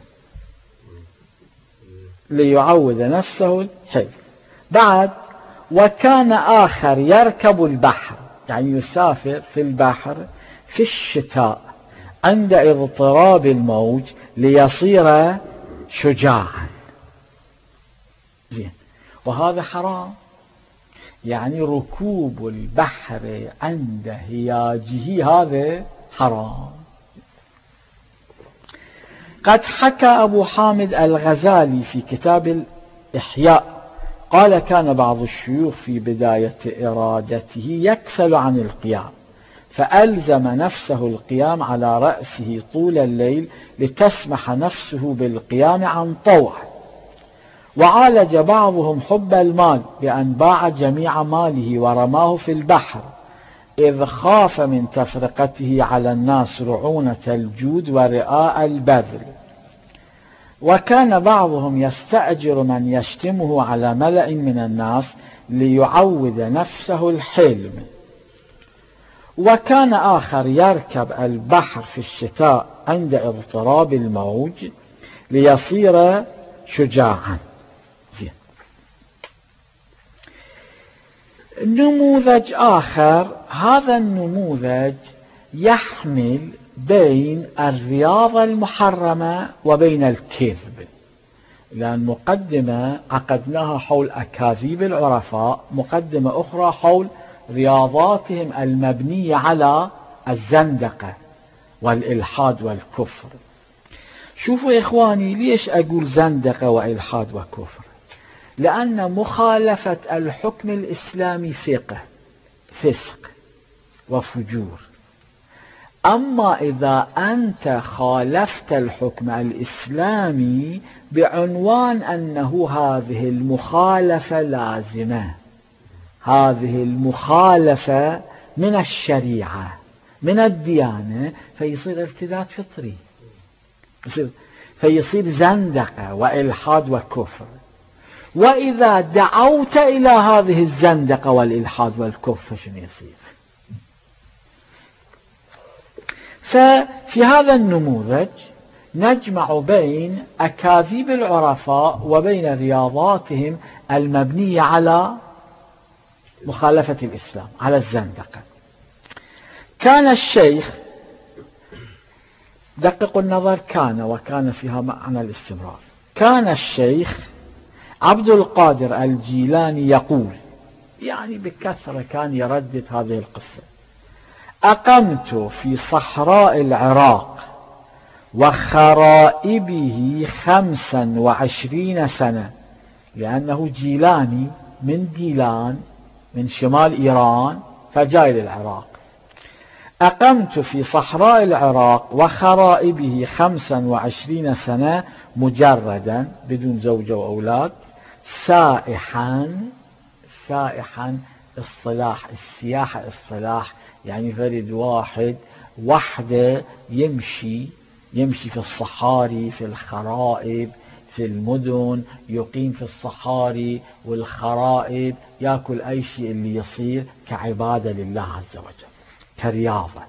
بعد وكان آخر يركب البحر، يعني يسافر في البحر في الشتاء عند اضطراب الموج ليصير شجاعا. زين، وهذا حرام، يعني ركوب البحر عند هياجه هذا حرام. قد حكى أبو حامد الغزالي في كتاب الإحياء قال: كان بعض الشيوخ في بداية إرادته يكسل عن القيام، فألزم نفسه القيام على رأسه طول الليل لتسمح نفسه بالقيام عن طوع. وعالج بعضهم حب المال بأن باع جميع ماله ورماه في البحر، إذ خاف من تفرقته على الناس رعونة الجود ورئاء البذل. وكان بعضهم يستأجر من يشتمه على ملأ من الناس ليعود نفسه الحلم. وكان آخر يركب البحر في الشتاء عند اضطراب الموج ليصير شجاعا. نموذج آخر، هذا النموذج يحمل بين الرياضة المحرمة وبين الكذب، لأن مقدمة عقدناها حول أكاذيب العرفاء، مقدمة أخرى حول رياضاتهم المبنية على الزندقة والإلحاد والكفر. شوفوا يا إخواني، ليش أقول زندقة وإلحاد وكفر؟ لأن مخالفة الحكم الإسلامي فسق وفجور. أما إذا أنت خالفت الحكم الإسلامي بعنوان أنه هذه المخالفة لازمة، هذه المخالفة من الشريعة من الديانة، فيصير ارتداد فطري، فيصير زندقة وإلحاد وكفر. وإذا دعوت إلى هذه الزندقة والإلحاد والكفر شنو يصير؟ ففي هذا النموذج نجمع بين أكاذيب العرفاء وبين رياضاتهم المبنية على مخالفة الإسلام، على الزندقة. كان الشيخ، دققوا النظر، وكان فيها معنى الاستمرار. كان الشيخ عبد القادر الجيلاني يقول، يعني بكثرة كان يردد هذه القصة: أقمت في صحراء العراق وخرائبه 25 سنة، لأنه جيلاني من جيلان من شمال إيران فجاي للعراق. أقمت في صحراء العراق وخرائبه 25 سنة مجردا بدون زوجة وأولاد، سائحا اصطلاح السياحة، اصطلاح يعني فرد وحده يمشي في الصحاري، في الخرائب، في المدن، يقيم في الصحاري والخرائب، يأكل أي شيء اللي يصير كعبادة لله عز وجل، كرياضة.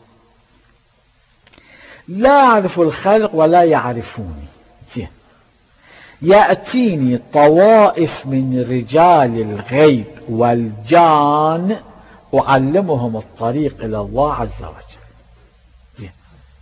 لا أعرف الخلق ولا يعرفوني. يأتيني طوائف من رجال الغيب والجان أعلمهم الطريق إلى الله عز وجل.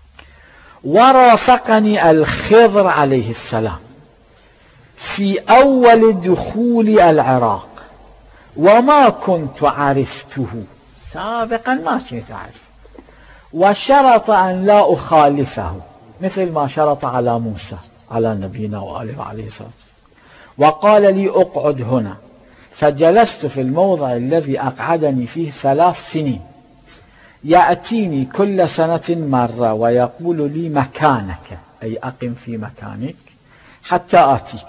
ورافقني الخضر عليه السلام في أول دخول العراق، وما كنت عرفته سابقا، ما كنت أعرف، وشرط أن لا أخالفه مثل ما شرط على موسى، على نبينا وآله وعليه الصلاة والسلام. وقال لي اقعد هنا، فجلست في الموضع الذي أقعدني فيه 3 سنين، يأتيني كل سنة مرة ويقول لي مكانك، أي أقم في مكانك حتى آتيك.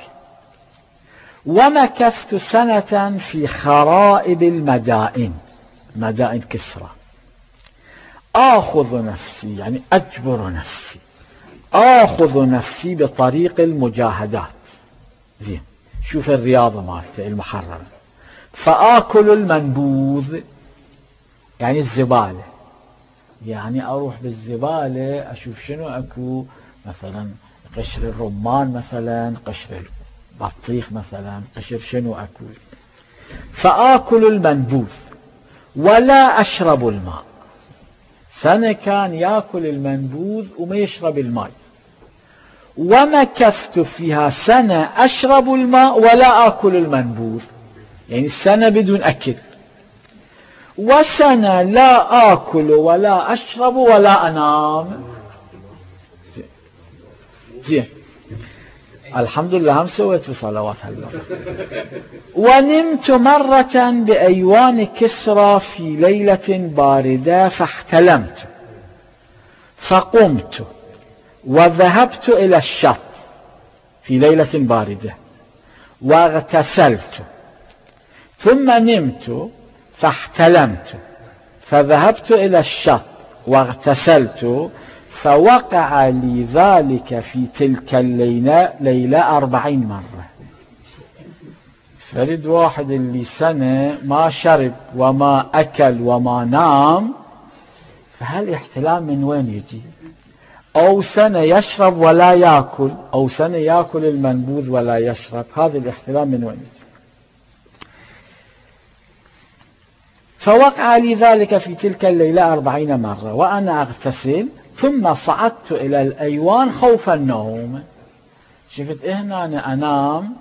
ومكثت سنة في خرائب المدائن، مدائن كسرى، آخذ نفسي، يعني أجبر نفسي، آخذ نفسي بطريق المجاهدات. زين، شوف الرياضة مالته المحررة. فآكل المنبوذ، يعني الزبالة، يعني أروح بالزبالة أشوف شنو أكو، مثلا قشر الرمان، مثلا قشر البطيخ، مثلا قشر شنو أكو. فآكل المنبوذ ولا أشرب الماء. سنة كان يأكل المنبوذ وما يشرب الماء. ومكثت فيها سنة أشرب الماء ولا آكل المنبوذ، يعني السنة بدون أكل. وسنة لا آكل ولا أشرب ولا أنام. زين، الحمد لله هم سويت صلوات هلا. ونمت مرة بأيوان كسرى في ليلة باردة، فاحتلمت، فقمت وذهبت إلى الشط في ليلة باردة واغتسلت، ثم نمت فاحتلمت، فذهبت إلى الشط واغتسلت، فوقع لي ذلك في تلك الليلة 40 مرة. فرد واحد اللي سنة ما شرب وما أكل وما نام، فهل احتلام من وين يجي؟ أو سنة يشرب ولا يأكل، أو سنة يأكل المنبوذ ولا يشرب، هذا الاحتلام من وين يجي؟ فوقع لي ذلك في تلك الليلة 40 مرة وأنا أغتسل، ثم صعدت إلى الأيوان خوف النوم. شفت هنا أنا أنام،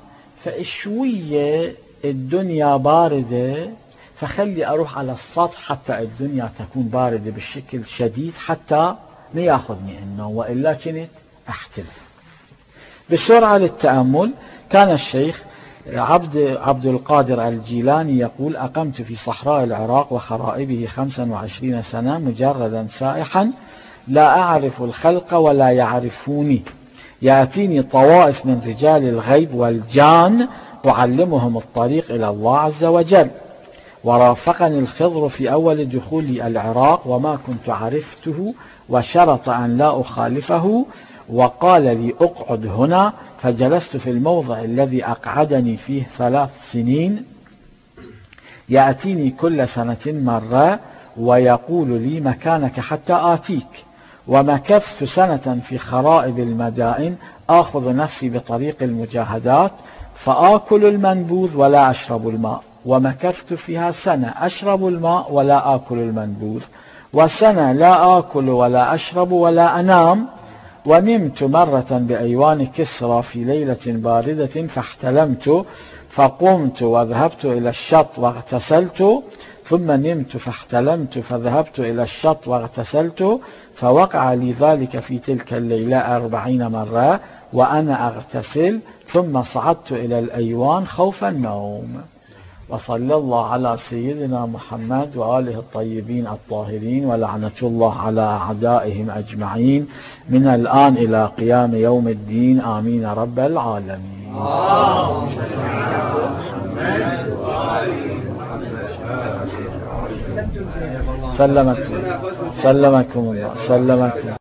فشوية الدنيا باردة، فخلي أروح على السطح حتى الدنيا تكون باردة بالشكل شديد حتى ما يأخذني النوم، وإلا كنت أحتلف. بسرعة للتأمل. كان الشيخ عبد القادر الجيلاني يقول: أقمت في صحراء العراق وخرائبه 25 سنة مجردا سائحا، لا أعرف الخلق ولا يعرفوني، يأتيني طوائف من رجال الغيب والجان أعلمهم الطريق إلى الله عز وجل. ورافقني الخضر في أول دخولي العراق وما كنت عرفته، وشرط أن لا أخالفه، وقال لي اقعد هنا، فجلست في الموضع الذي أقعدني فيه 3 سنين، يأتيني كل سنة مرة ويقول لي مكانك حتى آتيك. ومكثت سنة في خرائب المدائن، آخذ نفسي بطريق المجاهدات، فآكل المنبوذ ولا أشرب الماء. ومكثت فيها سنة أشرب الماء ولا آكل المنبوذ، وسنة لا آكل ولا أشرب ولا أنام. ونمت مرة بأيوان كسرى في ليلة باردة، فاحتلمت، فقمت وذهبت إلى الشط واغتسلت، ثم نمت فاحتلمت، فذهبت إلى الشط واغتسلت، فوقع لي ذلك في تلك الليلة 40 مرة وأنا أغتسل، ثم صعدت إلى الأيوان خوف النوم. وصلى الله على سيدنا محمد وآله الطيبين الطاهرين، ولعنة الله على أعدائهم أجمعين من الآن إلى قيام يوم الدين، آمين رب العالمين. سلمكم الله.